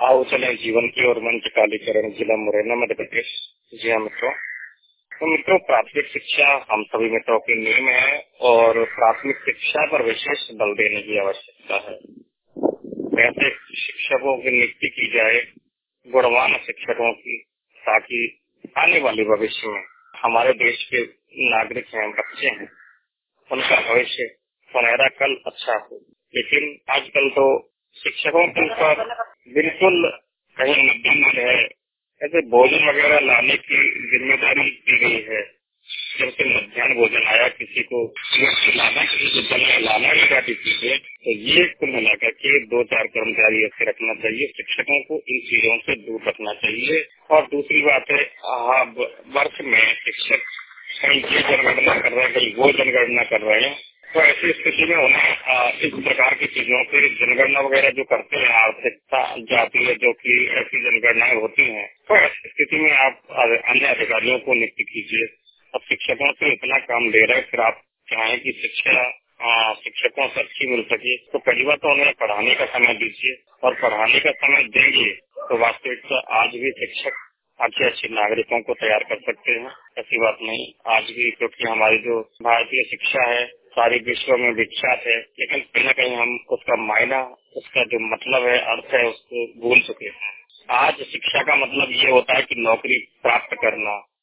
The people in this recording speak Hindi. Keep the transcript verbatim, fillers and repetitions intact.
आओ चले जीवन की और मंच कालीकरण, जिला मुरैना, मध्य प्रदेश। जी हाँ मित्रों, तो मित्रों प्राथमिक शिक्षा हम सभी मित्रों की नींव है और प्राथमिक शिक्षा पर विशेष बल देने की आवश्यकता है। ऐसे शिक्षकों की नियुक्ति की जाए, गुणवान शिक्षकों की, ताकि आने वाले भविष्य में हमारे देश के नागरिक हैं, बच्चे हैं, उनका भविष्य सुनहरा कल अच्छा हो। लेकिन आजकल तो शिक्षकों के ऊपर बिल्कुल कहीं मुद्दे है, ऐसे भोजन वगैरह लाने की जिम्मेदारी दी गई है। जब से मध्याह्न भोजन आया, किसी को लाना, किसी को जल लाना लगा चीजें, तो ये कुल मिलाकर के दो चार कर्मचारी ऐसे रखना चाहिए। शिक्षकों को इन चीजों से दूर रखना चाहिए। और दूसरी बात है, वर्ष में शिक्षक कहीं ये जनगणना कर रहे हैं, कहीं वो जनगणना कर रहे हैं, तो ऐसी स्थिति में उन्हें इस प्रकार की चीजों से जनगणना वगैरह जो करते हैं, आर्थिकता जाती है, जो कि ऐसी जनगणनाएं होती हैं, तो ऐसी स्थिति में आप अन्य अधिकारियों को नियुक्त कीजिए। अब शिक्षकों से इतना काम ले रहे हैं, फिर आप चाहें कि शिक्षा आ, शिक्षकों से अच्छी मिल सके, तो पहली बात तो उन्हें पढ़ाने का समय दीजिए। और पढ़ाने का समय देंगे तो वास्तविक आज भी शिक्षक अच्छे अच्छे नागरिकों को तैयार कर सकते हैं। ऐसी बात नहीं, आज भी, क्योंकि हमारी जो भारतीय शिक्षा है सारी विश्व में विख्यात है, लेकिन कहीं न कहीं हम उसका मायना, उसका जो मतलब है, अर्थ है, उसको भूल चुके हैं। आज शिक्षा का मतलब ये होता है कि नौकरी प्राप्त करना,